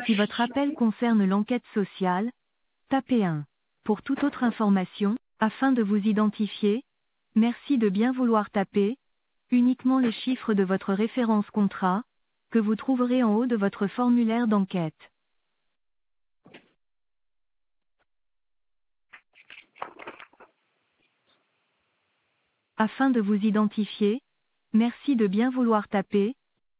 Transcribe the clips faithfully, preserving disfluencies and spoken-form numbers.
Si votre appel concerne l'enquête sociale, tapez un. Pour toute autre information, afin de vous identifier, merci de bien vouloir taper uniquement les chiffres de votre référence contrat, que vous trouverez en haut de votre formulaire d'enquête. Afin de vous identifier, merci de bien vouloir taper.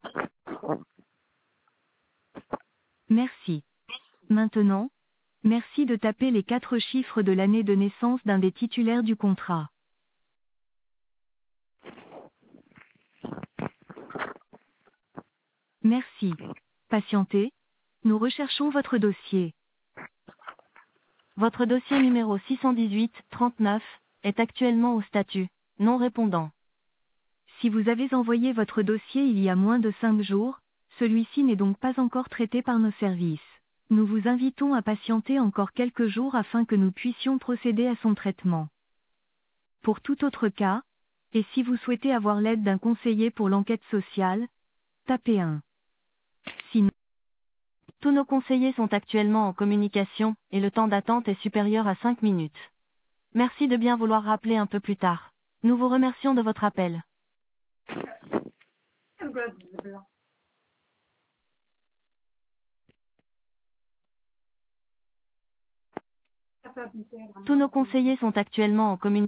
Merci. Maintenant, merci de taper les quatre chiffres de l'année de naissance d'un des titulaires du contrat. Merci. Patientez. Nous recherchons votre dossier. Votre dossier numéro six cent dix-huit trente-neuf est actuellement au statut non répondant. Si vous avez envoyé votre dossier il y a moins de cinq jours, celui-ci n'est donc pas encore traité par nos services. Nous vous invitons à patienter encore quelques jours afin que nous puissions procéder à son traitement. Pour tout autre cas, et si vous souhaitez avoir l'aide d'un conseiller pour l'enquête sociale, tapez un. Sinon, tous nos conseillers sont actuellement en communication, et le temps d'attente est supérieur à cinq minutes. Merci de bien vouloir rappeler un peu plus tard. Nous vous remercions de votre appel. Tous nos conseillers sont actuellement en communication.